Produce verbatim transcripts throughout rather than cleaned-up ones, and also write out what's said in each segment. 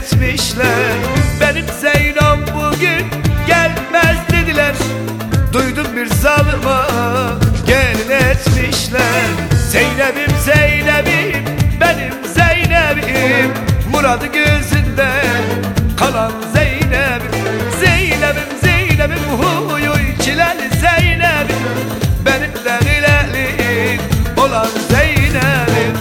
etmişler. Benim Zeynom bugün gelmez dediler. Duydum bir zalıma gelin etmişler. Zeynep'im Zeynep'im benim Zeynep'im, muradı gözünde kalan Zeynep'im. Zeynep'im Zeynep'im huyu çileli Zeynep'im, benim de hileli olan Zeynep'im.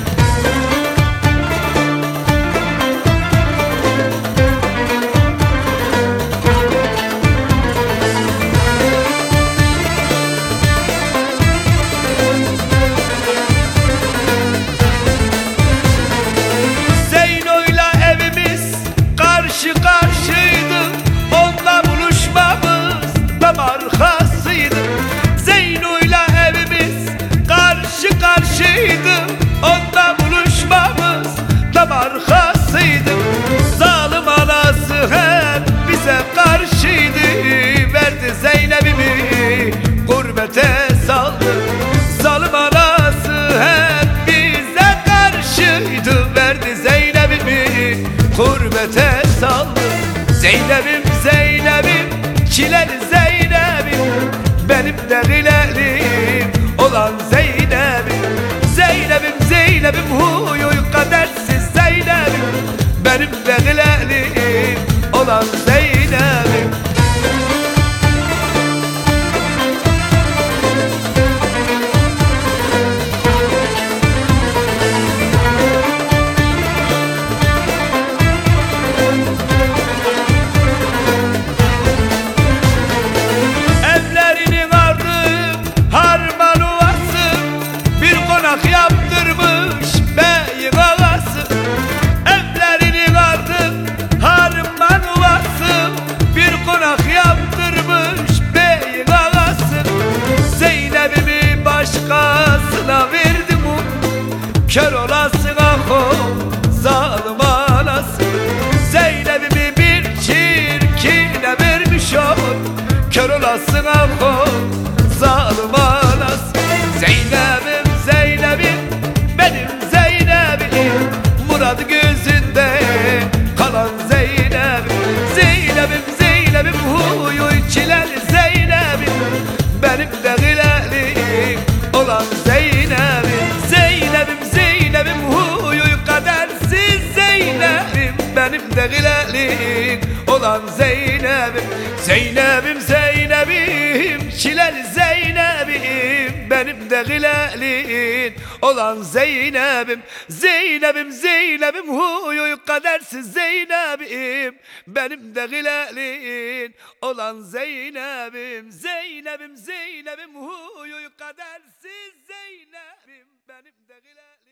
Zeyno'yla evimiz karşı karşıydı, onunla buluşmamız damar khasıydı. Zeyno'yla evimiz karşı karşıydı, onunla buluşmamız damar khasıydı. Zalim anası hep bize karşıydı, verdi Zeynep'imi gurbete saldı. Zalim anası hep bize karşıydı, verdi Zeynep'imi gurbete saldı. Zeynep'im Zeynep'im çileli Zeynep'im, benim de hilelim olan Zeynep'im. Zeynep'im Zeynep'im huyu kadersiz Zeynep'im, benim de hilelim olan Zeynep'im. Evlerinin ardı harman ovası, bir konak yaptırmış beyin ağası. Evlerinin ardı harman ovası, bir konak yaptırmış beyin ağası. Zeynep'imi başkasına verdim o, kör olasın aho zalim anası. Zeynep'imi bir çirkine vermiş o, kör olasın aho zalim anası. Zeynep'im Zeynep'im benim Zeynep'im, muradı gözünde kalan Zeynep'im. Zeynep'im Zeynep'im huyu çileli Zeynep'im, benim de hilelim olan Zeynep'im. Zeynep'im Zeynep'im huyu kadersiz Zeynep'im, benim de hilelim olan Zeynep'im. Zeynep'im Zeynep'im çileli Zeynep'im, benim de hilelim olan Zeynep'im. Zeynep'im Zeynep'im huyu kadersiz Zeynep'im, benim de hilelim olan Zeynep'im. Zeynep'im Zeynep'im huyu kadersiz Zeynep'im, benim de hilelim.